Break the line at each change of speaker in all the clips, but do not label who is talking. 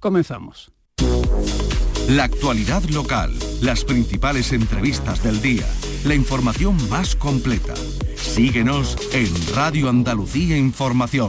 Comenzamos.
La actualidad local, las principales entrevistas del día, la información más completa. Síguenos en Radio Andalucía Información.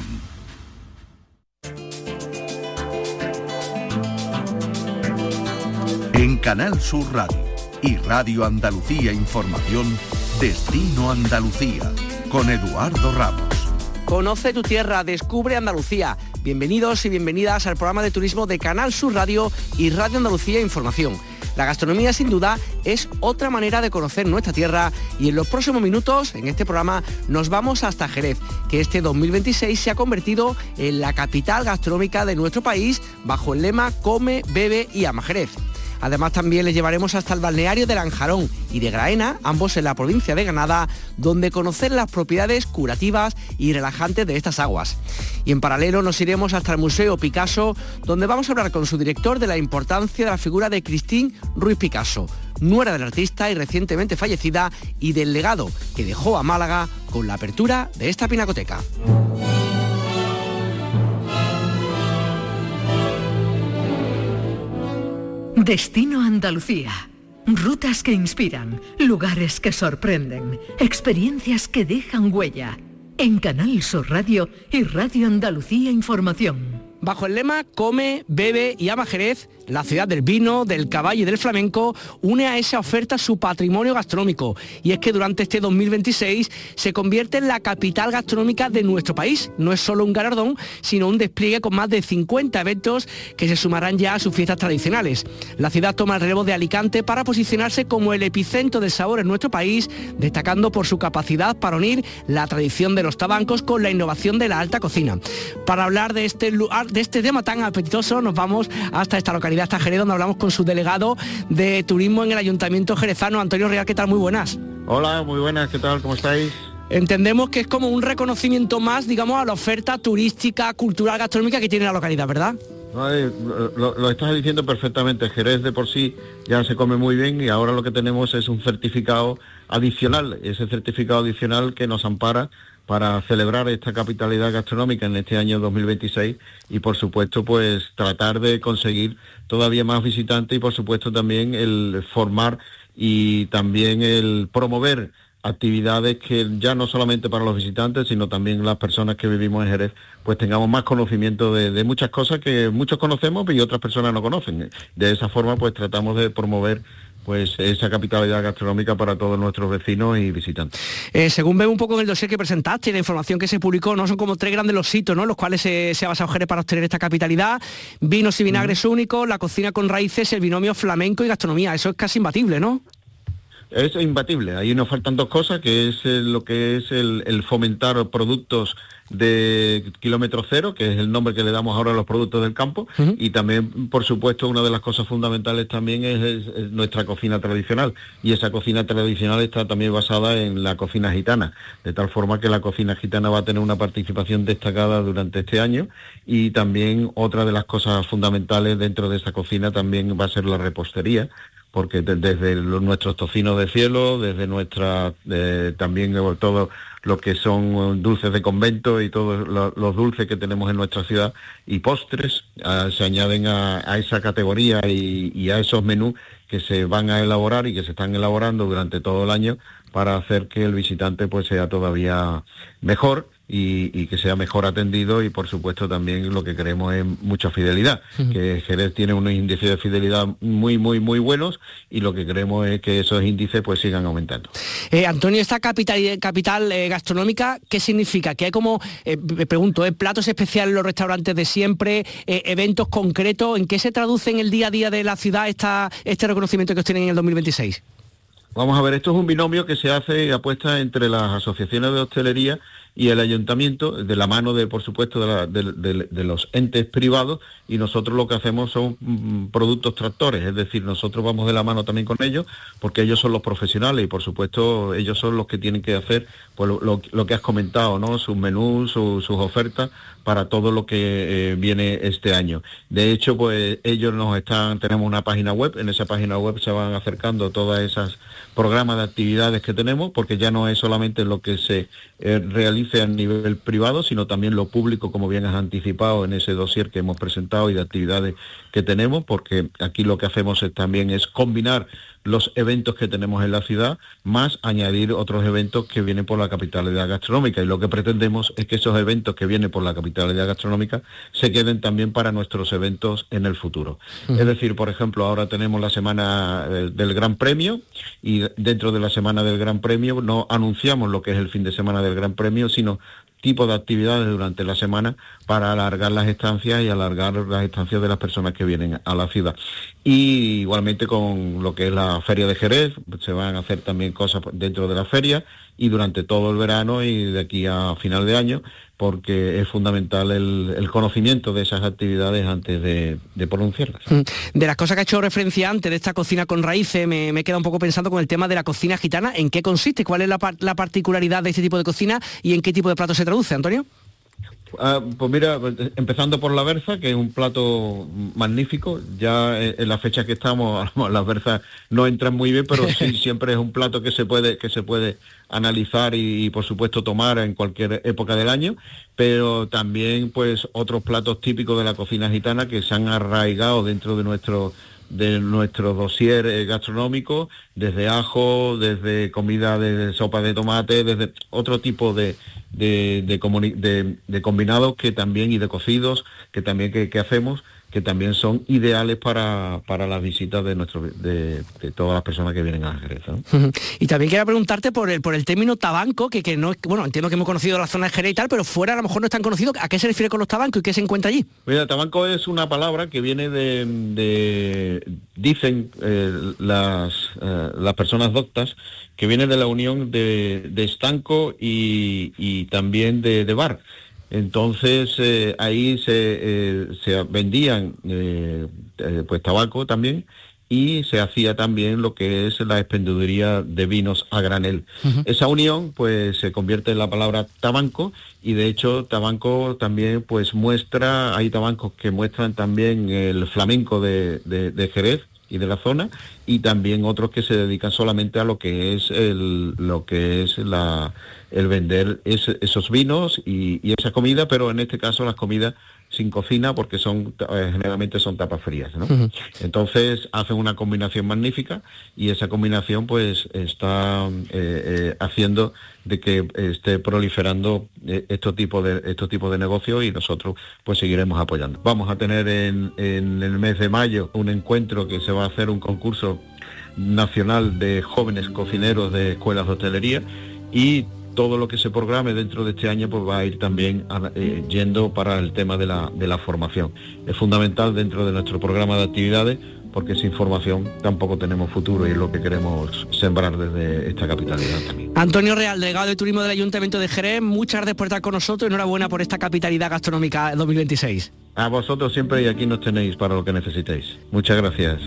En Canal Sur Radio y Radio Andalucía Información, Destino Andalucía, con Eduardo Ramos.
Conoce tu tierra, descubre Andalucía. Bienvenidos y bienvenidas al programa de turismo de Canal Sur Radio y Radio Andalucía Información. La gastronomía, sin duda, es otra manera de conocer nuestra tierra y en los próximos minutos, en este programa, nos vamos hasta Jerez, que este 2026 se ha convertido en la capital gastronómica de nuestro país bajo el lema Come, Bebe y Ama Jerez. Además, también les llevaremos hasta el balneario de Lanjarón y de Graena, ambos en la provincia de Granada, donde conocer las propiedades curativas y relajantes de estas aguas. Y en paralelo nos iremos hasta el Museo Picasso, donde vamos a hablar con su director de la importancia de la figura de Christine Ruiz Picasso, nuera del artista y recientemente fallecida, y del legado que dejó a Málaga con la apertura de esta pinacoteca.
Destino Andalucía. Rutas que inspiran, lugares que sorprenden, experiencias que dejan huella. En Canal Sur Radio y Radio Andalucía Información.
Bajo el lema Come, Bebe y Ama Jerez, la ciudad del vino, del caballo y del flamenco une a esa oferta su patrimonio gastronómico. Y es que durante este 2026 se convierte en la capital gastronómica de nuestro país. No es solo un galardón, sino un despliegue con más de 50 eventos que se sumarán ya a sus fiestas tradicionales. La ciudad toma el relevo de Alicante para posicionarse como el epicentro del sabor en nuestro país, destacando por su capacidad para unir la tradición de los tabancos con la innovación de la alta cocina. Para hablar de este tema tan apetitoso, nos vamos hasta esta localidad, hasta Jerez, donde hablamos con su delegado de turismo en el Ayuntamiento jerezano, Antonio Real. ¿Qué tal? Muy buenas.
Hola, muy buenas, ¿qué tal? ¿Cómo estáis?
Entendemos que es como un reconocimiento más, digamos, a la oferta turística, cultural, gastronómica que tiene la localidad, ¿verdad?
Lo estás diciendo perfectamente. Jerez de por sí ya se come muy bien y ahora lo que tenemos es un certificado adicional, ese certificado adicional que nos ampara para celebrar esta capitalidad gastronómica en este año 2026 y por supuesto pues tratar de conseguir todavía más visitantes y por supuesto también el formar y también el promover actividades que ya no solamente para los visitantes, sino también las personas que vivimos en Jerez, pues tengamos más conocimiento de muchas cosas que muchos conocemos y otras personas no conocen. De esa forma pues tratamos de promover pues esa capitalidad gastronómica para todos nuestros vecinos y visitantes.
Según veo un poco en el dossier que presentaste y la información que se publicó, no son como 3 grandes los hitos, ¿no?, los cuales se ha basado Jerez para obtener esta capitalidad: vinos y vinagres únicos, la cocina con raíces, el binomio flamenco y gastronomía. Eso es casi imbatible, ¿no?
Es imbatible. Ahí nos faltan 2 cosas, que es lo que es el fomentar productos de kilómetro cero, que es el nombre que le damos ahora a los productos del campo, y también, por supuesto, una de las cosas fundamentales también es nuestra cocina tradicional, y esa cocina tradicional está también basada en la cocina gitana, de tal forma que la cocina gitana va a tener una participación destacada durante este año, y también otra de las cosas fundamentales dentro de esa cocina también va a ser la repostería, porque desde nuestros tocinos de cielo, desde nuestra también todo lo que son dulces de convento y todos los dulces que tenemos en nuestra ciudad y postres se añaden a esa categoría y a esos menús que se van a elaborar y que se están elaborando durante todo el año para hacer que el visitante pues sea todavía mejor y que sea mejor atendido, y por supuesto también lo que queremos es mucha fidelidad, que Jerez tiene unos índices de fidelidad muy buenos, y lo que queremos es que esos índices pues sigan aumentando.
Antonio, esta capital gastronómica, ¿qué significa? Que hay como, me pregunto, platos especiales en los restaurantes de siempre, eventos concretos, ¿en qué se traduce en el día a día de la ciudad este reconocimiento que obtienen en el 2026?
Vamos a ver, esto es un binomio que se hace y apuesta entre las asociaciones de hostelería y el ayuntamiento, de la mano de, por supuesto, de los entes privados, y nosotros lo que hacemos son productos tractores, es decir, nosotros vamos de la mano también con ellos, porque ellos son los profesionales y por supuesto ellos son los que tienen que hacer pues lo que has comentado, ¿no?, sus menús, sus ofertas para todo lo que viene este año. De hecho, pues ellos tenemos una página web, en esa página web se van acercando todas esas programas de actividades que tenemos, porque ya no es solamente lo que se realiza dice a nivel privado, sino también lo público, como bien has anticipado en ese dossier que hemos presentado y de actividades que tenemos, porque aquí lo que hacemos también es combinar los eventos que tenemos en la ciudad, más añadir otros eventos que vienen por la capitalidad gastronómica, y lo que pretendemos es que esos eventos que vienen por la capitalidad gastronómica se queden también para nuestros eventos en el futuro. Es decir, por ejemplo, ahora tenemos la semana del Gran Premio, y dentro de la semana del Gran Premio no anunciamos lo que es el fin de semana del Gran Premio, sino tipo de actividades durante la semana para alargar las estancias y alargar las estancias de las personas que vienen a la ciudad. Y igualmente con lo que es la Feria de Jerez, se van a hacer también cosas dentro de la feria y durante todo el verano y de aquí a final de año, porque es fundamental el conocimiento de esas actividades antes de pronunciarlas.
De las cosas que ha hecho referencia antes de esta cocina con raíces, me he quedado un poco pensando con el tema de la cocina gitana. ¿En qué consiste? ¿Cuál es la particularidad de este tipo de cocina y en qué tipo de plato se traduce, Antonio?
Pues mira, empezando por la berza, que es un plato magnífico. Ya en la fecha que estamos, las berzas no entran muy bien, pero sí siempre es un plato que se puede analizar y por supuesto tomar en cualquier época del año, pero también pues otros platos típicos de la cocina gitana que se han arraigado dentro de nuestro dossier gastronómico, desde ajo, desde comida de sopa de tomate, desde otro tipo de combinados que también, y de cocidos que también que hacemos, que también son ideales para las visitas de todas las personas que vienen a Jerez, ¿no?
Y también quería preguntarte por el término tabanco, que no es, bueno, entiendo que hemos conocido la zona de Jerez y tal, pero fuera a lo mejor no es tan conocido. ¿A qué se refiere con los tabancos y qué se encuentra allí?
Mira, tabanco es una palabra que viene dicen las personas doctas, que viene de la unión de estanco y también de bar. Entonces ahí se vendían pues tabaco también, y se hacía también lo que es la expendiduría de vinos a granel. Esa unión pues se convierte en la palabra tabanco, y de hecho tabanco también pues hay tabancos que muestran también el flamenco de Jerez y de la zona, y también otros que se dedican solamente a lo que es el vender esos vinos y esa comida, pero en este caso las comidas sin cocina, porque generalmente son tapas frías, ¿no? Entonces hacen una combinación magnífica, y esa combinación pues está haciendo de que esté proliferando estos tipos de negocios, y nosotros pues seguiremos apoyando. Vamos a tener en el mes de mayo un encuentro que se va a hacer, un concurso nacional de jóvenes cocineros de escuelas de hostelería, y todo lo que se programe dentro de este año pues va a ir también yendo para el tema de la formación. Es fundamental dentro de nuestro programa de actividades, porque sin formación tampoco tenemos futuro, y es lo que queremos sembrar desde esta capitalidad también.
Antonio Real, delegado de Turismo del Ayuntamiento de Jerez, muchas gracias por estar con nosotros, y enhorabuena por esta capitalidad gastronómica 2026.
A vosotros siempre, y aquí nos tenéis para lo que necesitéis. Muchas gracias.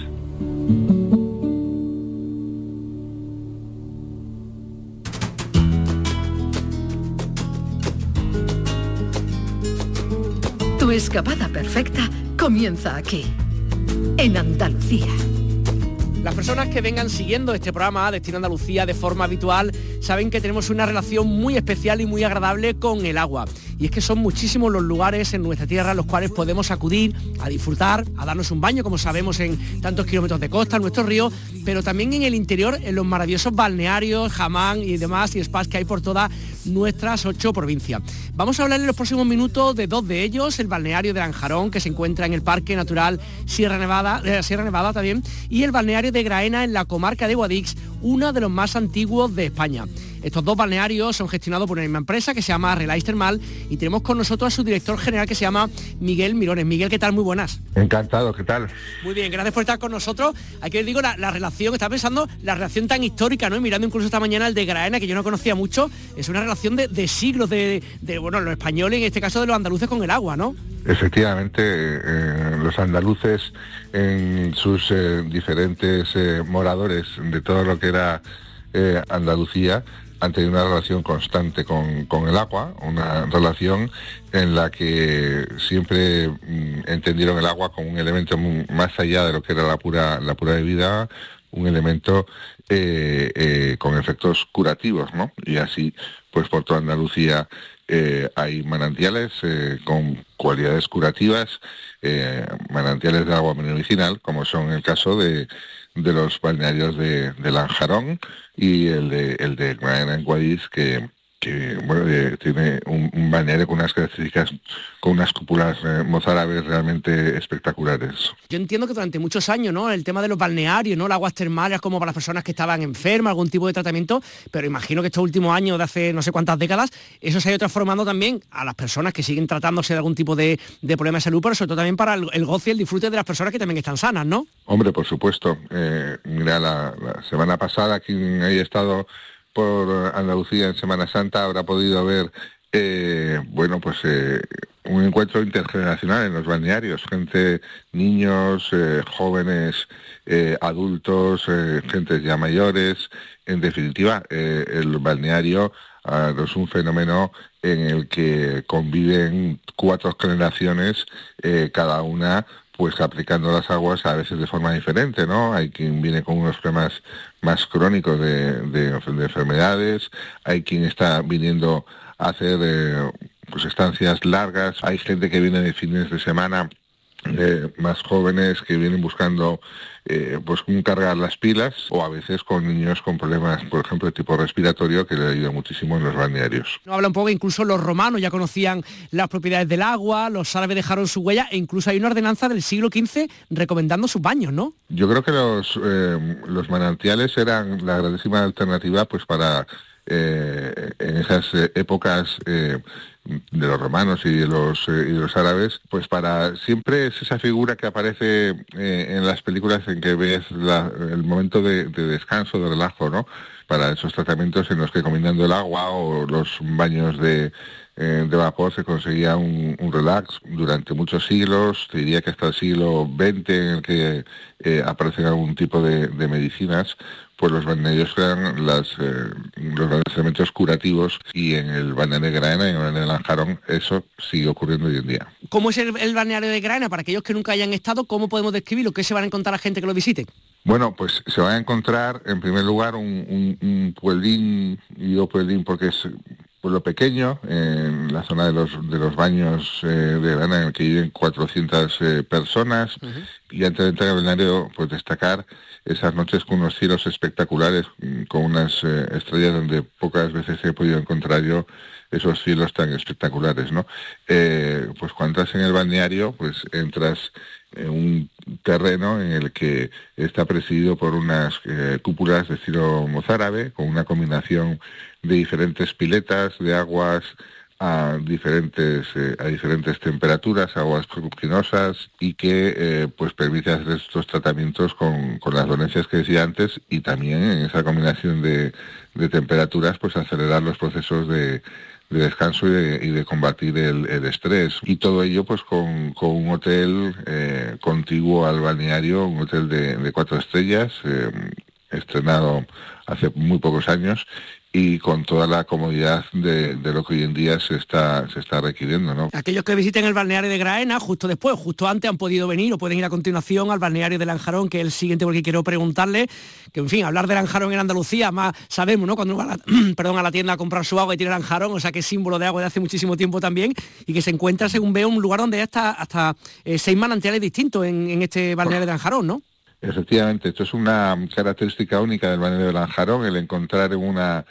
Tu escapada perfecta comienza aquí, en Andalucía.
Las personas que vengan siguiendo este programa Destino Andalucía de forma habitual saben que tenemos una relación muy especial y muy agradable con el agua. Y es que son muchísimos los lugares en nuestra tierra a los cuales podemos acudir a disfrutar, a darnos un baño, como sabemos, en tantos kilómetros de costa, en nuestros ríos, pero también en el interior, en los maravillosos balnearios, hammam y demás, y spas que hay por todas nuestras 8 provincias. Vamos a hablar en los próximos minutos de 2 de ellos: el balneario de Lanjarón, que se encuentra en el Parque Natural Sierra Nevada también, y el balneario de Graena, en la comarca de Guadix, uno de los más antiguos de España. Estos 2 balnearios son gestionados por una misma empresa que se llama Relax Termal, y tenemos con nosotros a su director general, que se llama Miguel Mirones. Miguel, ¿qué tal? Muy buenas.
Encantado, ¿qué tal?
Muy bien, gracias por estar con nosotros. Aquí les digo la relación, estaba pensando, la relación tan histórica, ¿no? Y mirando incluso esta mañana el de Graena, que yo no conocía mucho, es una relación de siglos de bueno, los españoles, en este caso de los andaluces, con el agua, ¿no?
Efectivamente, los andaluces, en sus diferentes moradores de todo lo que era Andalucía, han tenido una relación constante con el agua, una relación en la que siempre entendieron el agua como un elemento más allá de lo que era la pura vida, un elemento con efectos curativos, ¿no? Y así, pues por toda Andalucía hay manantiales con cualidades curativas, manantiales de agua medicinal, como son el caso de los balnearios de Lanjarón y el de Graena en Guadix, que tiene un balneario con unas características, con unas cúpulas mozárabes realmente espectaculares.
Yo entiendo que durante muchos años, ¿no?, el tema de los balnearios, ¿no?, las aguas termales como para las personas que estaban enfermas, algún tipo de tratamiento, pero imagino que estos últimos años, de hace no sé cuántas décadas, eso se ha ido transformando también a las personas que siguen tratándose de algún tipo de problema de salud, pero sobre todo también para el goce y el disfrute de las personas que también están sanas, ¿no?
Hombre, por supuesto. Mira, la semana pasada, quien haya estado por Andalucía en Semana Santa habrá podido ver un encuentro intergeneracional en los balnearios, niños, jóvenes, adultos, gentes ya mayores. En definitiva, el balneario es un fenómeno en el que conviven 4 generaciones, cada una pues aplicando las aguas a veces de forma diferente, ¿no? Hay quien viene con unos problemas más crónicos de enfermedades, hay quien está viniendo a hacer estancias largas, hay gente que viene de fines de semana, más jóvenes que vienen buscando cargar las pilas, o a veces con niños con problemas, por ejemplo, de tipo respiratorio, que le ayuda muchísimo en los balnearios.
Habla un poco, incluso los romanos ya conocían las propiedades del agua, los árabes dejaron su huella, e incluso hay una ordenanza del siglo XV recomendando sus baños, ¿no?
Yo creo que los manantiales eran la grandísima alternativa pues para en esas épocas de los romanos y de los árabes, pues para siempre es esa figura que aparece en las películas en que ves el momento de descanso, de relajo, ¿no? Para esos tratamientos en los que combinando el agua o los baños de vapor se conseguía un relax durante muchos siglos. Te diría que hasta el siglo XX, en el que aparecen algún tipo de medicinas, pues los balnearios eran los grandes elementos curativos, y en el balneario de Graena y en el balneario de Lanjarón eso sigue ocurriendo hoy en día.
¿Cómo es el balneario de Graena? Para aquellos que nunca hayan estado, ¿cómo podemos describirlo? ¿Qué se van a encontrar a la gente que lo visite?
Bueno, pues se va a encontrar en primer lugar un pueblín, y digo pueblín porque es pueblo pequeño, en la zona de los baños de Graena, en el que viven 400 personas. Uh-huh. Y antes de entrar al balneario, pues destacar esas noches con unos cielos espectaculares, con unas estrellas donde pocas veces he podido encontrar yo esos cielos tan espectaculares, ¿no? Pues cuando entras en el balneario, pues entras en un terreno en el que está presidido por unas cúpulas de estilo mozárabe, con una combinación de diferentes piletas de aguas a diferentes temperaturas, aguas ruginosas, y que pues permite hacer estos tratamientos con las dolencias que decía antes, y también en esa combinación de temperaturas pues acelerar los procesos de descanso y de combatir el estrés. Y todo ello pues con un hotel contiguo al balneario, un hotel de 4 estrellas, estrenado hace muy pocos años, y con toda la comodidad de lo que hoy en día se está requiriendo, ¿no?
Aquellos que visiten el balneario de Graena, justo antes han podido venir o pueden ir a continuación al balneario de Lanjarón, que es el siguiente porque quiero preguntarle, que en fin, hablar de Lanjarón en Andalucía, más sabemos, ¿no?, cuando uno va a la tienda a comprar su agua y tiene Lanjarón, o sea que es símbolo de agua de hace muchísimo tiempo también, y que se encuentra, según veo, un lugar donde hay hasta 6 manantiales distintos en este balneario de Lanjarón, ¿no?
Efectivamente, esto es una característica única del balneario de Lanjarón, el encontrar en una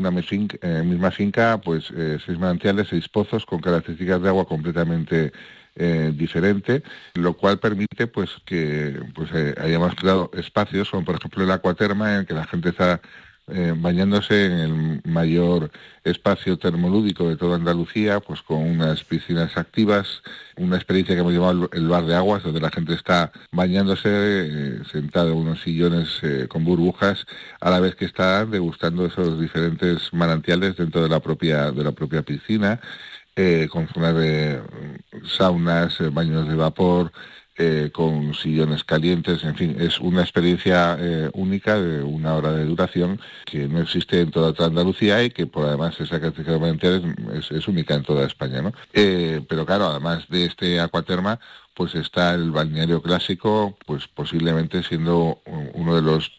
misma finca pues 6 manantiales, 6 pozos con características de agua completamente diferente, lo cual permite pues que hayamos creado espacios como por ejemplo el Aquaterma, en el que la gente está bañándose en el mayor espacio termolúdico de toda Andalucía, pues con unas piscinas activas, una experiencia que hemos llamado el bar de aguas, donde la gente está bañándose sentada en unos sillones con burbujas, a la vez que está degustando esos diferentes manantiales dentro de la propia piscina, con zonas de saunas, baños de vapor, con sillones calientes, en fin, es una experiencia única de 1 hora de duración que no existe en toda Andalucía, y que por además esa característica de manantiales es única en toda España, ¿no? Pero claro, además de este Aquaterma, pues está el balneario clásico, pues posiblemente siendo uno de los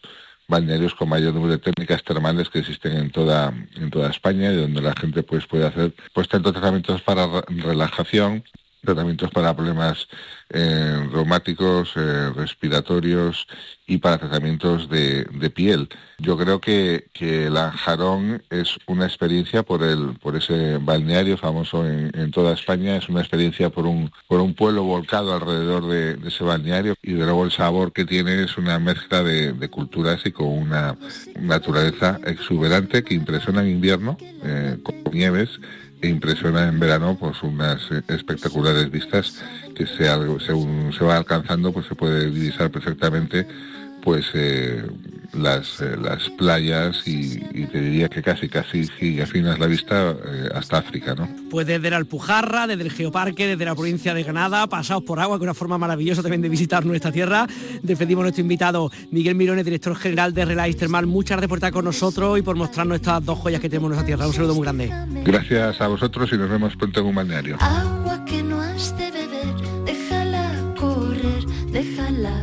balnearios con mayor número de técnicas termales que existen en toda España, y donde la gente pues puede hacer pues tanto tratamientos para relajación, tratamientos para problemas reumáticos, respiratorios y para tratamientos de piel. Yo creo que Lanjarón es una experiencia por ese balneario famoso en toda España, es una experiencia por un pueblo volcado alrededor de ese balneario, y de nuevo el sabor que tiene es una mezcla de culturas y con una naturaleza exuberante que impresiona en invierno, con nieves, e impresiona en verano pues unas espectaculares vistas que según se va alcanzando pues se puede divisar perfectamente pues las playas y te diría que casi si afinas la vista hasta África, ¿no?
Pues desde la Alpujarra, desde el Geoparque, desde la provincia de Granada, pasados por agua, que es una forma maravillosa también de visitar nuestra tierra. Despedimos a nuestro invitado Miguel Mirones, director general de Relax Termal. Muchas gracias por estar con nosotros y por mostrarnos estas dos joyas que tenemos en nuestra tierra. Un saludo muy grande.
Gracias a vosotros y nos vemos pronto en un balneario.
Agua que no has de beber, déjala correr, déjala.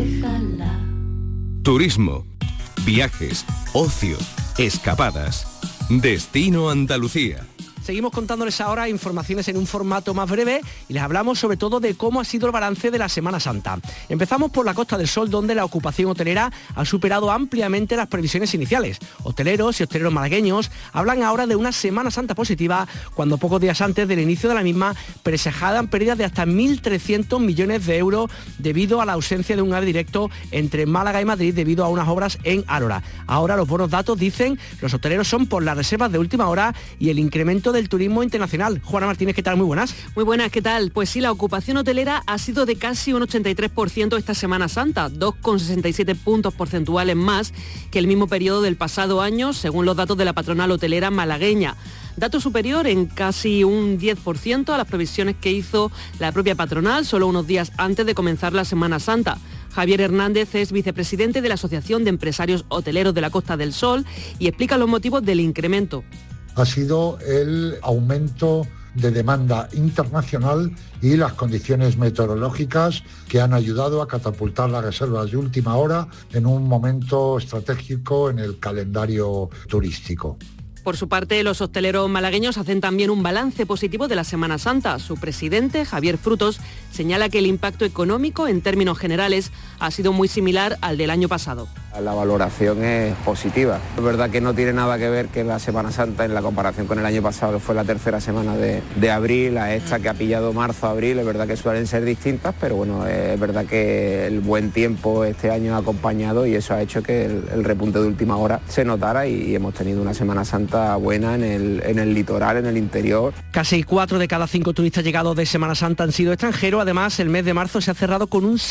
Turismo, viajes, ocio, escapadas. Destino Andalucía.
Seguimos contándoles ahora informaciones en un formato más breve y les hablamos sobre todo de cómo ha sido el balance de la Semana Santa. Empezamos por la Costa del Sol, donde la ocupación hotelera ha superado ampliamente las previsiones iniciales. Hoteleros y hosteleros malagueños hablan ahora de una Semana Santa positiva, cuando pocos días antes del inicio de la misma presagiaban pérdidas de hasta 1.300 millones de euros debido a la ausencia de un AVE directo entre Málaga y Madrid debido a unas obras en Árora. Ahora los buenos datos, dicen los hoteleros, son por las reservas de última hora y el incremento del turismo internacional. Juana Martínez, ¿qué tal? Muy buenas.
Muy buenas, ¿qué tal? Pues sí, la ocupación hotelera ha sido de casi un 83% esta Semana Santa, 2,67 puntos porcentuales más que el mismo periodo del pasado año, según los datos de la patronal hotelera malagueña. Dato superior en casi un 10% a las previsiones que hizo la propia patronal solo unos días antes de comenzar la Semana Santa. Javier Hernández es vicepresidente de la Asociación de Empresarios Hoteleros de la Costa del Sol y explica los motivos del incremento.
Ha sido el aumento de demanda internacional y las condiciones meteorológicas que han ayudado a catapultar las reservas de última hora en un momento estratégico en el calendario turístico.
Por su parte, los hosteleros malagueños hacen también un balance positivo de la Semana Santa. Su presidente, Javier Frutos, señala que el impacto económico en términos generales ha sido muy similar al del año pasado.
La valoración es positiva. Es verdad que no tiene nada que ver que la Semana Santa, en la comparación con el año pasado, que fue la tercera semana de abril, a esta que ha pillado marzo-abril, es verdad que suelen ser distintas, pero bueno, es verdad que el buen tiempo este año ha acompañado y eso ha hecho que el repunte de última hora se notara y hemos tenido una Semana Santa buena en el litoral, en el interior.
Casi 4 de cada 5 turistas llegados de Semana Santa han sido extranjeros. Además, el mes de marzo se ha cerrado con un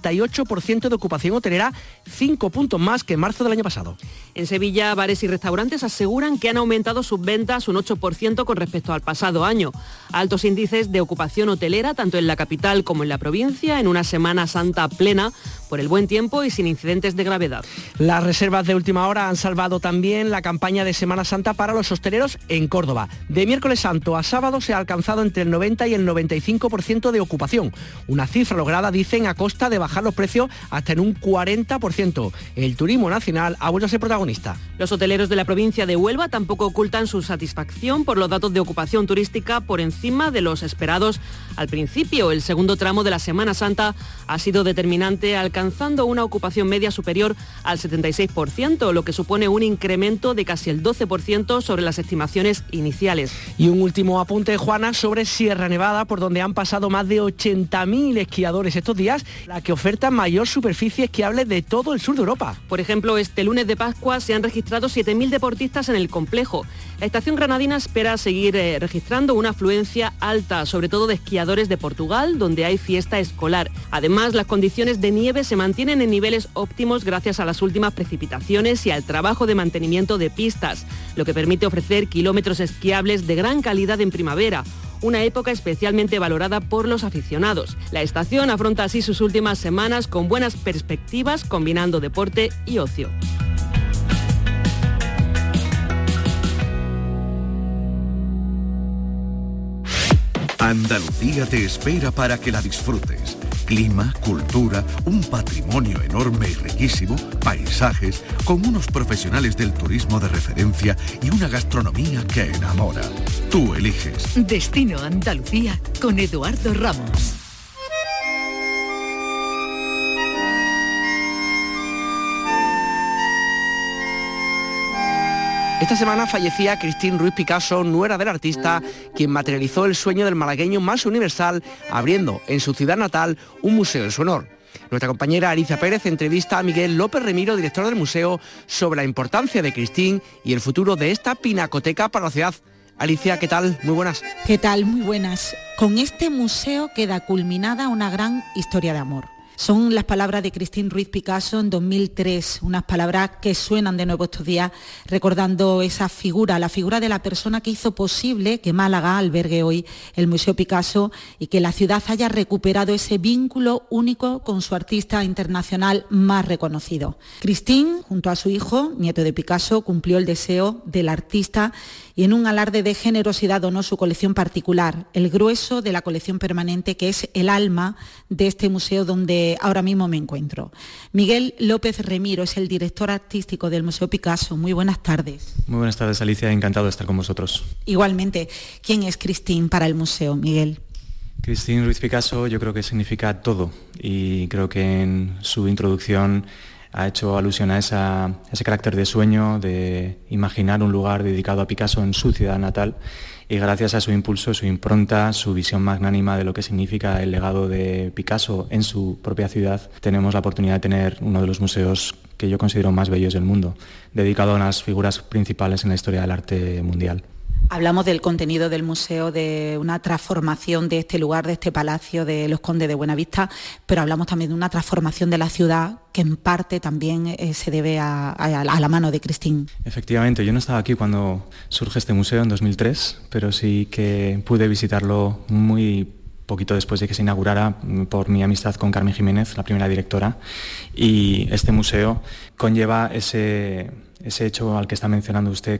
78% de ocupación hotelera, 5 puntos más que en marzo del año pasado.
En Sevilla, bares y restaurantes aseguran que han aumentado sus ventas un 8% con respecto al pasado año. Altos índices de ocupación hotelera, tanto en la capital como en la provincia, en una Semana Santa plena por el buen tiempo y sin incidentes de gravedad.
Las reservas de última hora han salvado también la campaña de Semana Santa para los hosteleros en Córdoba. De miércoles santo a sábado se ha alcanzado entre el 90 y el 95% de ocupación. Una cifra lograda, dicen, a costa de bajar los precios hasta en un 40%. El turismo nacional ha vuelto a ser protagonista.
Los hoteleros de la provincia de Huelva tampoco ocultan su satisfacción por los datos de ocupación turística por encima de los esperados al principio. El segundo tramo de la Semana Santa ha sido determinante, alcanzando una ocupación media superior al 76%, lo que supone un incremento de casi el 12% sobre las estimaciones iniciales.
Y un último apunte, Juana, sobre Sierra Nevada, por donde han pasado más de 80.000 esquiadores estos días, la que oferta mayor superficie esquiable de todo el sur de Europa.
Por ejemplo, este lunes de Pascua se han registrado 7.000 deportistas en el complejo. La estación granadina espera seguir registrando una afluencia alta, sobre todo de esquiadores de Portugal, donde hay fiesta escolar. Además, las condiciones de nieve se mantienen en niveles óptimos gracias a las últimas precipitaciones y al trabajo de mantenimiento de pistas, lo que permite ofrecer kilómetros esquiables de gran calidad en primavera, una época especialmente valorada por los aficionados. La estación afronta así sus últimas semanas con buenas perspectivas, combinando deporte y ocio.
Andalucía te espera para que la disfrutes. Clima, cultura, un patrimonio enorme y riquísimo, paisajes, con unos profesionales del turismo de referencia y una gastronomía que enamora. Tú eliges.
Destino Andalucía con Eduardo Ramos.
Esta semana fallecía Christine Ruiz Picasso, nuera del artista, quien materializó el sueño del malagueño más universal, abriendo en su ciudad natal un museo en su honor. Nuestra compañera Alicia Pérez entrevista a Miguel López Remiro, director del museo, sobre la importancia de Christine y el futuro de esta pinacoteca para la ciudad. Alicia, ¿qué tal? Muy buenas.
¿Qué tal? Muy buenas. Con este museo queda culminada una gran historia de amor. Son las palabras de Christine Ruiz Picasso en 2003, unas palabras que suenan de nuevo estos días, recordando esa figura, la figura de la persona que hizo posible que Málaga albergue hoy el Museo Picasso y que la ciudad haya recuperado ese vínculo único con su artista internacional más reconocido. Christine, junto a su hijo, nieto de Picasso, cumplió el deseo del artista y en un alarde de generosidad donó su colección particular, el grueso de la colección permanente, que es el alma de este museo donde ahora mismo me encuentro. Miguel López Remiro es el director artístico del Museo Picasso. Muy buenas tardes.
Muy buenas tardes, Alicia, encantado de estar con vosotros.
Igualmente. ¿Quién es Christine para el museo, Miguel?
Christine Ruiz Picasso yo creo que significa todo y creo que en su introducción ha hecho alusión a ese carácter de sueño, de imaginar un lugar dedicado a Picasso en su ciudad natal, y gracias a su impulso, su impronta, su visión magnánima de lo que significa el legado de Picasso en su propia ciudad, tenemos la oportunidad de tener uno de los museos que yo considero más bellos del mundo, dedicado a unas figuras principales en la historia del arte mundial.
Hablamos del contenido del museo, de una transformación de este lugar, de este palacio de los Condes de Buenavista, pero hablamos también de una transformación de la ciudad que en parte también se debe a la mano de Christine.
Efectivamente, yo no estaba aquí cuando surge este museo en 2003, pero sí que pude visitarlo muy poquito después de que se inaugurara por mi amistad con Carmen Jiménez, la primera directora, y este museo conlleva ese hecho al que está mencionando usted,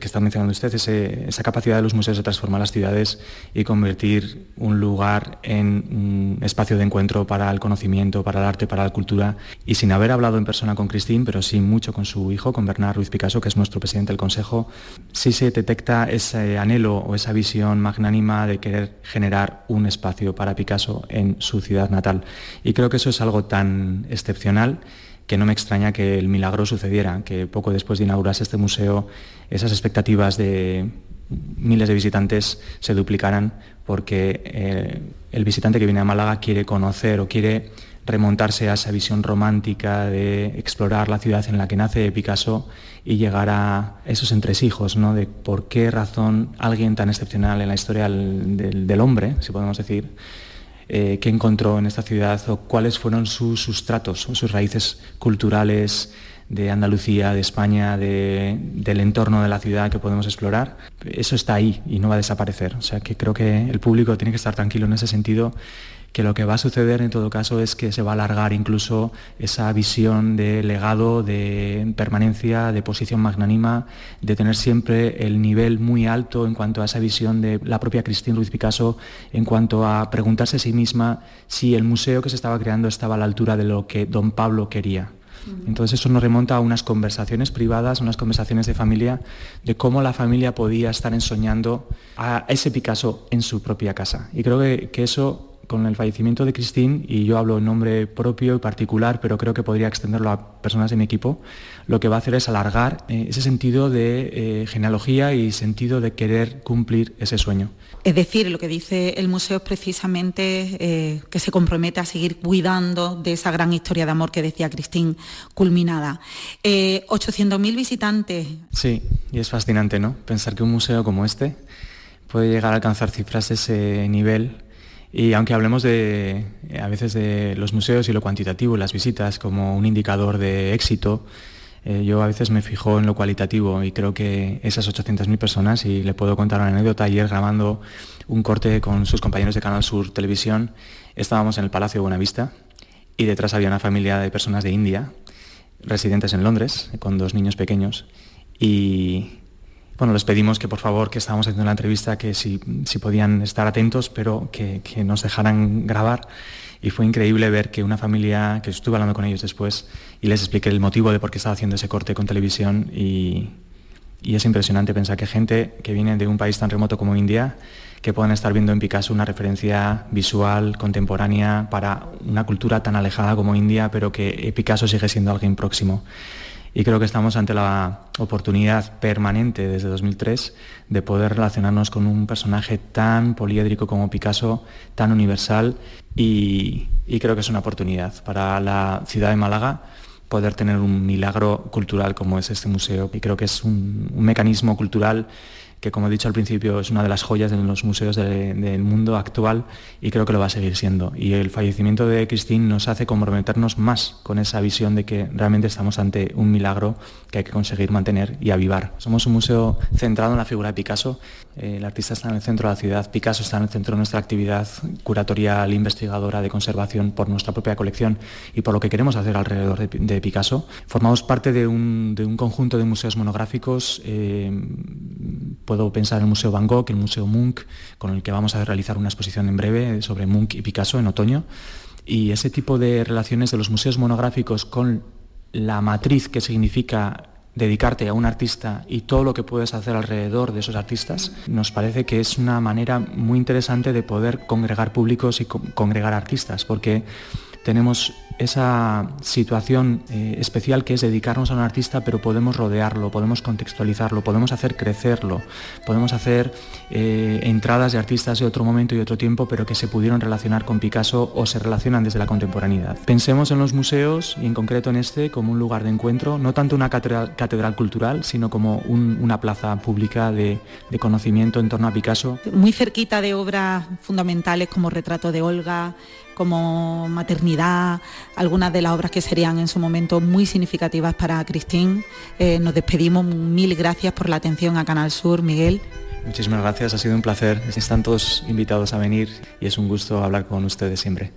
esa capacidad de los museos de transformar las ciudades y convertir un lugar en un espacio de encuentro para el conocimiento, para el arte, para la cultura, y sin haber hablado en persona con Christine, pero sí mucho con su hijo, con Bernard Ruiz Picasso, que es nuestro presidente del Consejo, sí se detecta ese anhelo o esa visión magnánima de querer generar un espacio para Picasso en su ciudad natal. Y creo que eso es algo tan excepcional que no me extraña que el milagro sucediera, que poco después de inaugurarse este museo, esas expectativas de miles de visitantes se duplicaran, porque el visitante que viene a Málaga quiere conocer o quiere remontarse a esa visión romántica de explorar la ciudad en la que nace Picasso y llegar a esos entresijos, ¿no?, de por qué razón alguien tan excepcional en la historia del hombre, si podemos decir, qué encontró en esta ciudad o cuáles fueron sus sustratos o sus raíces culturales de Andalucía, de España, del entorno de la ciudad que podemos explorar. Eso está ahí y no va a desaparecer. O sea que creo que el público tiene que estar tranquilo en ese sentido, que lo que va a suceder en todo caso es que se va a alargar incluso esa visión de legado, de permanencia, de posición magnánima, de tener siempre el nivel muy alto en cuanto a esa visión de la propia Christine Ruiz Picasso, en cuanto a preguntarse a sí misma si el museo que se estaba creando estaba a la altura de lo que don Pablo quería. Entonces eso nos remonta a unas conversaciones privadas, unas conversaciones de familia, de cómo la familia podía estar ensoñando a ese Picasso en su propia casa. Y creo que eso, con el fallecimiento de Christine, y yo hablo en nombre propio y particular, pero creo que podría extenderlo a personas de mi equipo, lo que va a hacer es alargar ese sentido de genealogía y sentido de querer cumplir ese sueño.
Es decir, lo que dice el museo es precisamente que se compromete a seguir cuidando de esa gran historia de amor que decía Christine, culminada. 800.000 visitantes.
Sí, y es fascinante, ¿no?, pensar que un museo como este puede llegar a alcanzar cifras de ese nivel. Y aunque hablemos a veces de los museos y lo cuantitativo, las visitas, como un indicador de éxito, yo a veces me fijo en lo cualitativo y creo que esas 800.000 personas, y le puedo contar una anécdota, ayer grabando un corte con sus compañeros de Canal Sur Televisión, estábamos en el Palacio de Buenavista y detrás había una familia de personas de India, residentes en Londres, con 2 niños pequeños, y Bueno, les pedimos que por favor, que estábamos haciendo la entrevista, que si podían estar atentos, pero que nos dejaran grabar. Y fue increíble ver que una familia, que estuve hablando con ellos después y les expliqué el motivo de por qué estaba haciendo ese corte con televisión y es impresionante pensar que gente que viene de un país tan remoto como India, que puedan estar viendo en Picasso una referencia visual, contemporánea, para una cultura tan alejada como India, pero que Picasso sigue siendo alguien próximo. Y creo que estamos ante la oportunidad permanente desde 2003 de poder relacionarnos con un personaje tan poliédrico como Picasso, tan universal, y creo que es una oportunidad para la ciudad de Málaga poder tener un milagro cultural como es este museo. Y creo que es un mecanismo cultural que, como he dicho al principio, es una de las joyas de los museos del mundo actual, y creo que lo va a seguir siendo. Y el fallecimiento de Christine nos hace comprometernos más con esa visión de que realmente estamos ante un milagro que hay que conseguir mantener y avivar. Somos un museo centrado en la figura de Picasso. El artista está en el centro de la ciudad, Picasso está en el centro de nuestra actividad curatorial, investigadora, de conservación, por nuestra propia colección y por lo que queremos hacer alrededor de Picasso. Formamos parte de un conjunto de museos monográficos. Puedo pensar en el Museo Van Gogh, el Museo Munch, con el que vamos a realizar una exposición en breve sobre Munch y Picasso en otoño. Y ese tipo de relaciones de los museos monográficos con la matriz que significa dedicarte a un artista y todo lo que puedes hacer alrededor de esos artistas, nos parece que es una manera muy interesante de poder congregar públicos y congregar artistas, porque tenemos esa situación especial que es dedicarnos a un artista, pero podemos rodearlo, podemos contextualizarlo, podemos hacer crecerlo, podemos hacer entradas de artistas de otro momento y otro tiempo, pero que se pudieron relacionar con Picasso o se relacionan desde la contemporaneidad. Pensemos en los museos, y en concreto en este, como un lugar de encuentro, no tanto una catedral cultural, sino como una plaza pública de conocimiento en torno a Picasso.
Muy cerquita de obras fundamentales como Retrato de Olga, como Maternidad, algunas de las obras que serían en su momento muy significativas para Christine. Nos despedimos, mil gracias por la atención a Canal Sur, Miguel.
Muchísimas gracias, ha sido un placer. Están todos invitados a venir y es un gusto hablar con ustedes siempre.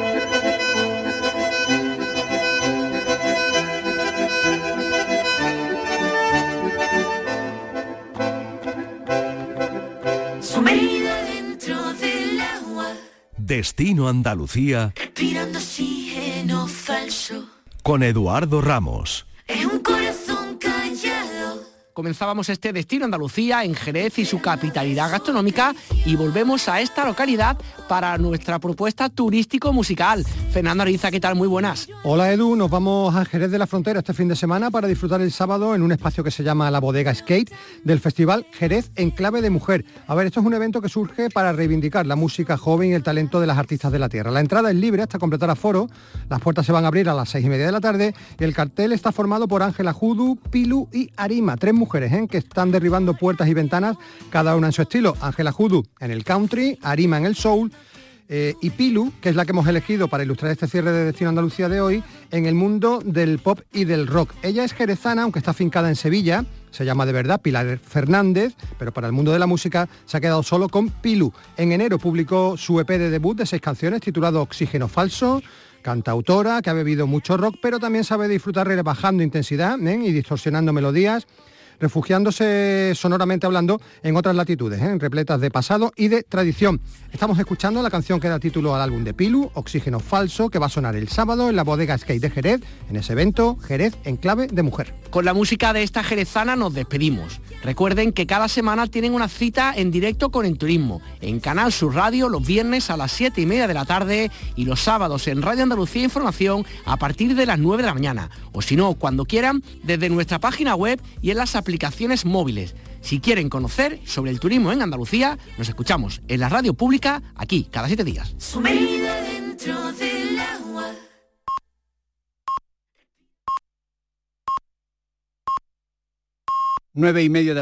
Destino Andalucía.
Respirando oxígeno falso.
Con Eduardo Ramos.
Es un corazón callado.
Comenzábamos este Destino Andalucía en Jerez y su capitalidad gastronómica, y volvemos a esta localidad para nuestra propuesta turístico-musical. Fernando Ariza, ¿qué tal? Muy buenas.
Hola Edu, nos vamos a Jerez de la Frontera este fin de semana para disfrutar el sábado en un espacio que se llama La Bodega Skate del Festival Jerez Enclave de Mujer. A ver, esto es un evento que surge para reivindicar la música joven y el talento de las artistas de la tierra. La entrada es libre hasta completar aforo, las puertas se van a abrir a las 6:30 de la tarde y el cartel está formado por Ángela Judu, Pilu y Arima, 3 mujeres que están derribando puertas y ventanas, cada una en su estilo. Ángela Judu en el country, Arima en el soul, y Pilu, que es la que hemos elegido para ilustrar este cierre de Destino Andalucía de hoy, en el mundo del pop y del rock. Ella es jerezana, aunque está afincada en Sevilla, se llama de verdad Pilar Fernández, pero para el mundo de la música se ha quedado solo con Pilu. En enero publicó su EP de debut de 6 canciones titulado Oxígeno Falso. Cantautora que ha bebido mucho rock, pero también sabe disfrutar rebajando intensidad y distorsionando melodías, refugiándose sonoramente hablando en otras latitudes, repletas de pasado y de tradición. Estamos escuchando la canción que da título al álbum de Pilu, Oxígeno Falso, que va a sonar el sábado en la Bodega Skate de Jerez, en ese evento Jerez Enclave de Mujer.
Con la música de esta jerezana nos despedimos. Recuerden que cada semana tienen una cita en directo con el turismo, en Canal Sur Radio los viernes a las 7:30 de la tarde y los sábados en Radio Andalucía Información a partir de las 9 de la mañana. O si no, cuando quieran, desde nuestra página web y en las aplicaciones móviles. Si quieren conocer sobre el turismo en Andalucía, nos escuchamos en la radio pública, aquí, cada 7 días.
Sumergida dentro del agua.
9:30 de